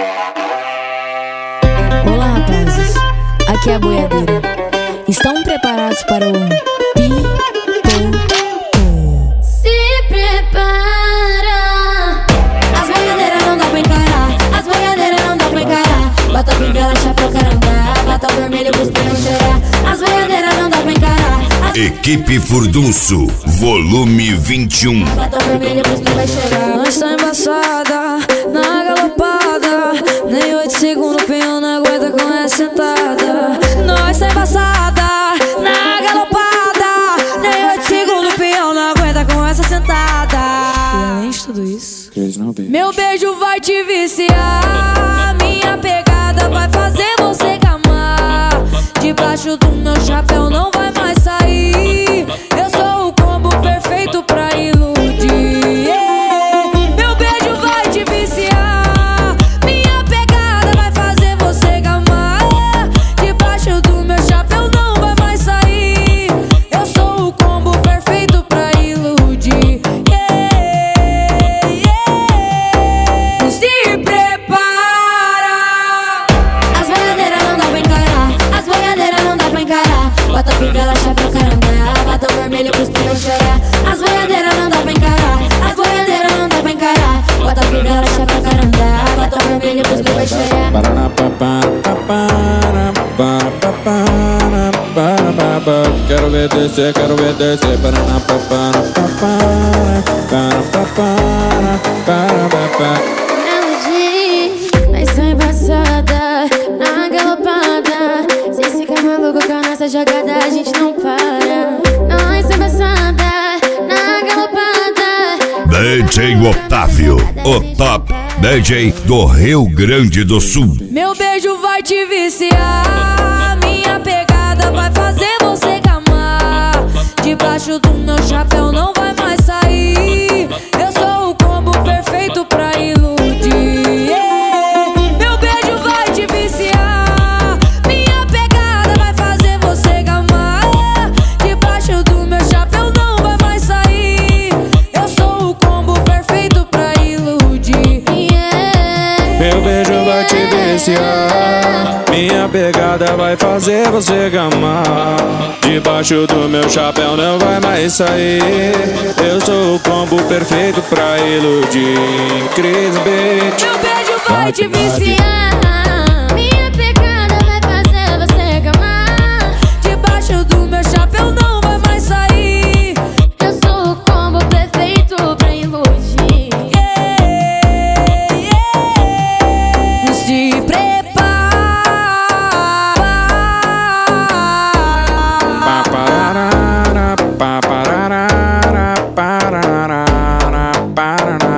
Olá, rapazes, aqui é a boiadeira. Estão preparados para o Pipoco? Se prepara. As boiadeiras não dá pra encarar, as boiadeiras não dá pra encarar. Bota fivela, chapéu, caramba, bota o vermelho pros peões chorar. As boiadeiras não dá pra encarar. Equipe Furdunço, volume 21. Bota o vermelho pros peões chorar. Nós tá embaçada, na galopada. Nem 8 segundos o peão não aguenta com essa sentada. Nós tá embaçada, na galopada. Nem 8 segundos o peão não aguenta com essa sentada. E além de tudo isso, meu beijo vai te viciar. Minha pegada vai fazer você gamar. Debaixo do meu chapéu não vai mais sair. Eu sou o combo perfeito pra iludir. Meu beijo vai te viciar. Minha pegada vai fazer você gamar. Debaixo do meu chapéu não vai mais sair. Eu sou o combo perfeito pra iludir. Se prepara. As boiadeiras não dá pra encarar, as boiadeiras não dá pra encarar. Bota fivela, chapéu, caramba, bota o vermelho pros peões chorar. As boiadeiras não dá pra encarar, as boiadeiras não dá pra encarar. Bota fivela, chapéu, caramba, bota o vermelho pros peões chorar. Quero ver descer, quero ver descer. Melody, mas sou embaçada, na galopada. Se ficar maluco com a nossa jogada, a gente não para. Nós sou embaçada, na galopada. DJ Otávio, o top DJ do Rio Grande do Sul. Meu beijo vai te viciar. Minha pegada vai fazer você gamar. Debaixo do meu chapéu não vai mais sair. Eu sou o combo perfeito pra iludir. Meu beijo vai te viciar. Minha pegada vai fazer você gamar. Debaixo do meu chapéu não vai mais sair. Eu sou o combo perfeito pra iludir. Meu beijo vai te viciar. Minha pegada vai fazer você gamar. Debaixo do meu chapéu não vai mais sair. Eu sou o combo perfeito pra iludir. Cris Beat. Meu beijo vai te viciar. Minha pegada vai fazer você gamar. Debaixo do meu chapéu não vai mais sair. Eu sou o combo perfeito pra iludir. Se prepara. Paparara, paparara, paparara, paparara.